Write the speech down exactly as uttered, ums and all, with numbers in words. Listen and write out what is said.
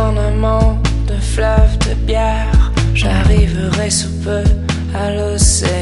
ornements de fleuves de bière. J'arriverai sous peu à l'océan.